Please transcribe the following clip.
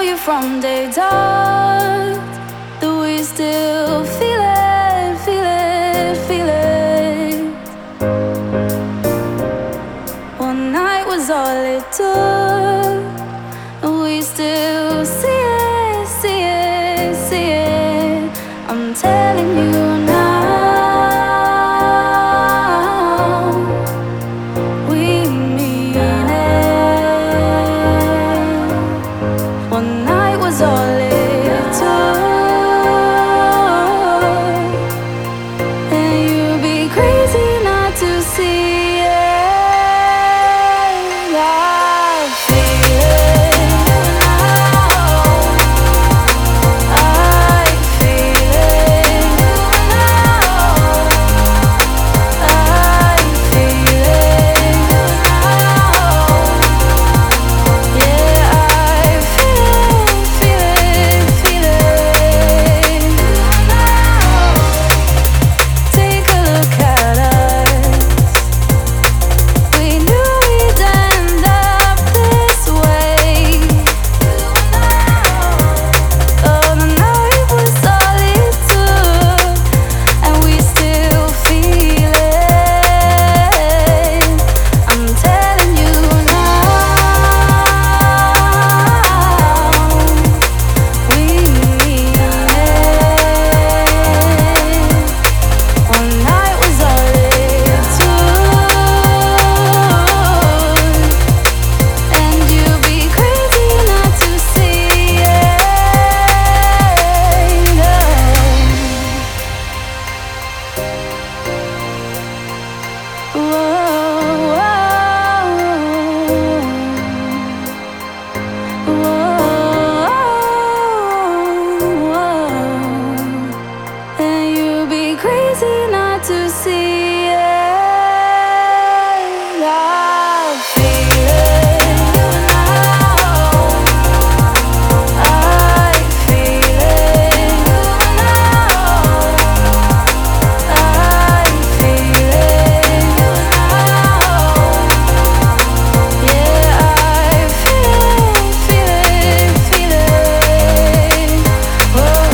From day dark, do we still feel it, feel it, feel it? One night was all it took, and we still see it, see it, see it. I'm telling you now, we mean it. One night was all it took, and you'd be crazy not to see it. I feel it now. I feel it now. I feel it now. Yeah, I feel it now. Take a look at us. We knew we'd end up this way. Oh, the night was all it took, and we still feel it. I'm telling you now, we mean it. One night was all it took, and you'd be crazy not to see it. And you'd be crazy not to see it. I feel it now. I feel it now. I feel it now. Yeah, I feel it. Whoa.